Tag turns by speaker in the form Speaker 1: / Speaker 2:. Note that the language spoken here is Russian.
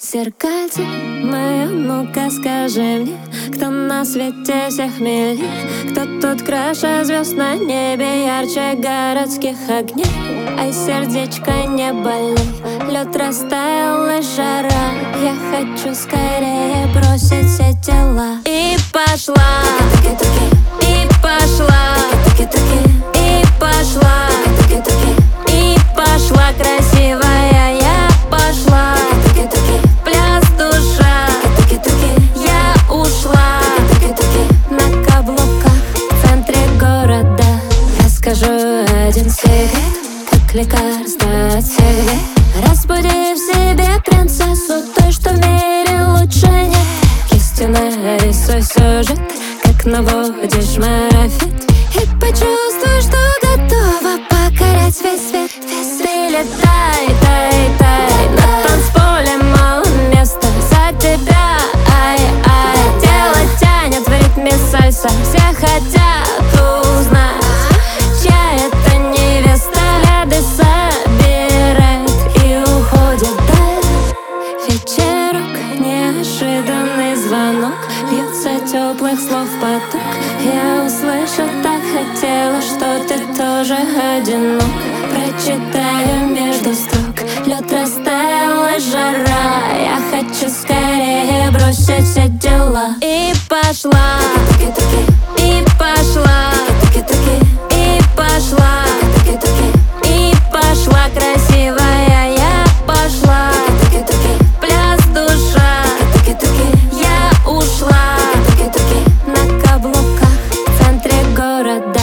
Speaker 1: Зеркальце мое, ну-ка скажи мне, кто на свете всех милее, кто тут краше звезд на небе, ярче городских огней. Ай, сердечко, не болей, лед растаял и жара. Я хочу скорее бросить все дела. И пошла, и пошла, и пошла, и пошла красивая, я пошла. Пляс душа, я ушла на каблуках в центре города. Я скажу один секрет, как лекарство от всех бед. Разбуди в себе принцессу, той, что в мире лучше нет. Кистью нарисуй сюжет, как наводишь марафет, и почувствуй, что готова покорять весь свет. Прилетай, тай, тай, на танцполе мало места за тебя. Ай, ай, тело тянет в ритме сальса. Все хотят узнать, чья это невеста. Ряды собирает и уходит даль. Вечерок, неожиданный звонок, льется теплых слов поток. Я услышать так хотела, что ты тоже одинок. Прочитаю между строк, лед растаял и жара. Я хочу скорее бросить все дела. И пошла, и пошла, и пошла, и пошла красивая, я пошла. Пляс душа, я ушла на каблуках в центре города.